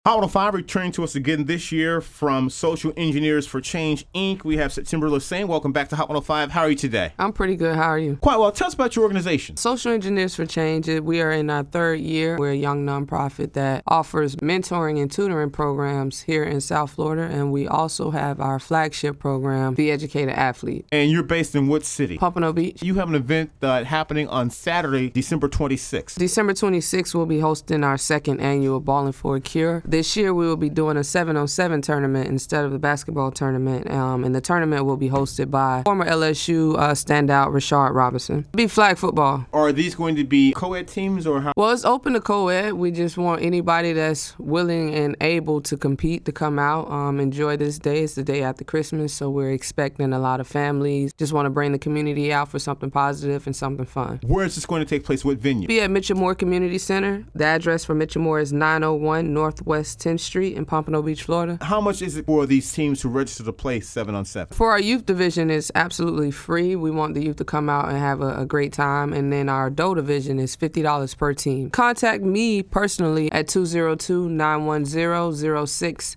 Hot 105 returning to us again this year from Social Engineers for Change, Inc. We have September Lassane. Welcome back to Hot 105. How are you today? I'm pretty good. How are you? Quite well. Tell us about your organization. Social Engineers for Change, we are in our third year. We're a young nonprofit that offers mentoring and tutoring programs here in South Florida, and we also have our flagship program, The Educated Athlete. And you're based in what city? Pompano Beach. You have an event happening on Saturday, December 26th. December 26th, we'll be hosting our second annual Ballin' for a Cure. This year, we will be doing a 7-on-7 tournament instead of the basketball tournament, and the tournament will be hosted by former LSU standout Rashard Robinson. It'll be flag football. Are these going to be co-ed teams or how? Well, it's open to co-ed. We just want anybody that's willing and able to compete to come out, enjoy this day. It's the day after Christmas, so we're expecting a lot of families. Just want to bring the community out for something positive and something fun. Where is this going to take place? What venue? Be at Mitchell Moore Community Center. The address for Mitchell Moore is 901 Northwest 10th Street in Pompano Beach, Florida. How much is it for these teams to register to play 7-on-7? For our youth division, it's absolutely free. We want the youth to come out and have a great time. And then our adult division is $50 per team. Contact me personally at 202-910-0665.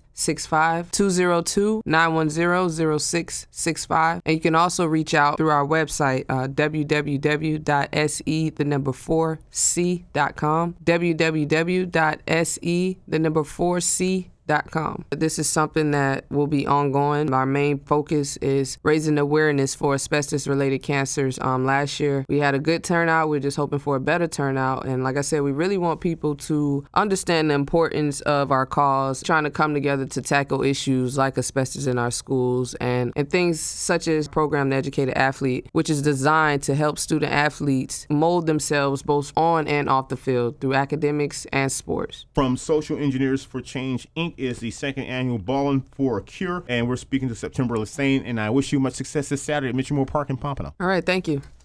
202-910-0665. And you can also reach out through our website, www.se4c.com, www.se4c.com. This is something that will be ongoing. Our main focus is raising awareness for asbestos-related cancers. Last year, we had a good turnout. We're just hoping for a better turnout. And like I said, we really want people to understand the importance of our cause, trying to come together to tackle issues like asbestos in our schools and things such as program The Educated Athlete, which is designed to help student athletes mold themselves both on and off the field through academics and sports. From Social Engineers for Change, Inc. is the second annual Ballin' for a Cure, and we're speaking to September Lassane, and I wish you much success this Saturday at Mitchell Moore Park in Pompano. All right, thank you.